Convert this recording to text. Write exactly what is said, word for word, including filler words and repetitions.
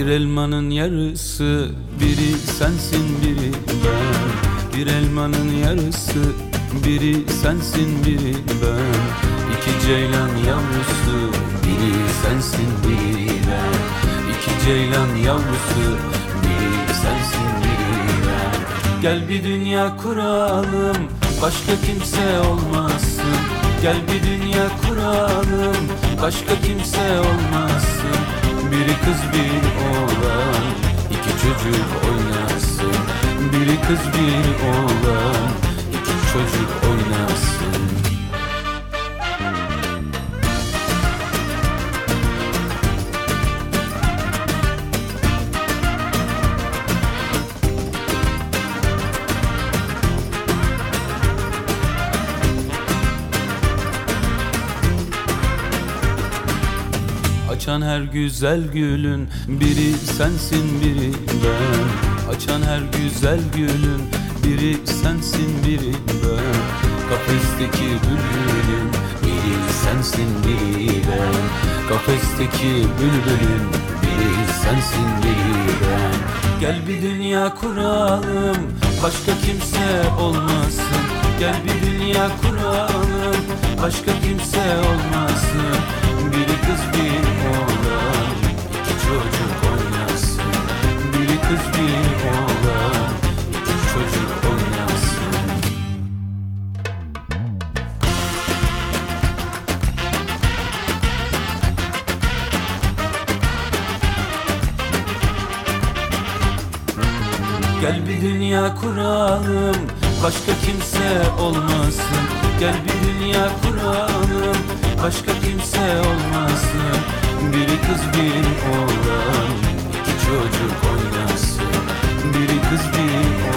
Bir elmanın yarısı, biri sensin biri ben. Bir elmanın yarısı, biri sensin biri ben. İki ceylan yavrusu, biri sensin biri ben. İki ceylan yavrusu, biri sensin biri ben. Gel bir dünya kuralım, başka kimse olmasın. Gel bir dünya kuralım, başka kimse olmasın. Biri kız bir oğlan, iki çocuk oynasın. Biri kız bir oğlan, iki çocuk oynasın. Açan her güzel gülün, biri sensin biri ben. Açan her güzel gülün, biri sensin biri ben. Kafesteki bülbülün, biri sensin biri ben. Kafesteki bülbülün, biri sensin biri ben. Gel bir dünya kuralım, başka kimse olmasın. Gel bir dünya kuralım, başka kimse olmasın. Biri kız bir oğlan, iki çocuk oynasın. Biri kız bir oğlan, iki çocuk oynasın. Gel bir dünya kuralım, başka kimse olmasın. Gel bir dünya kuralım, başka kimse olmasın. Biri kız bir oğlan, iki çocuk oynasın. Biri kız bir oğlan.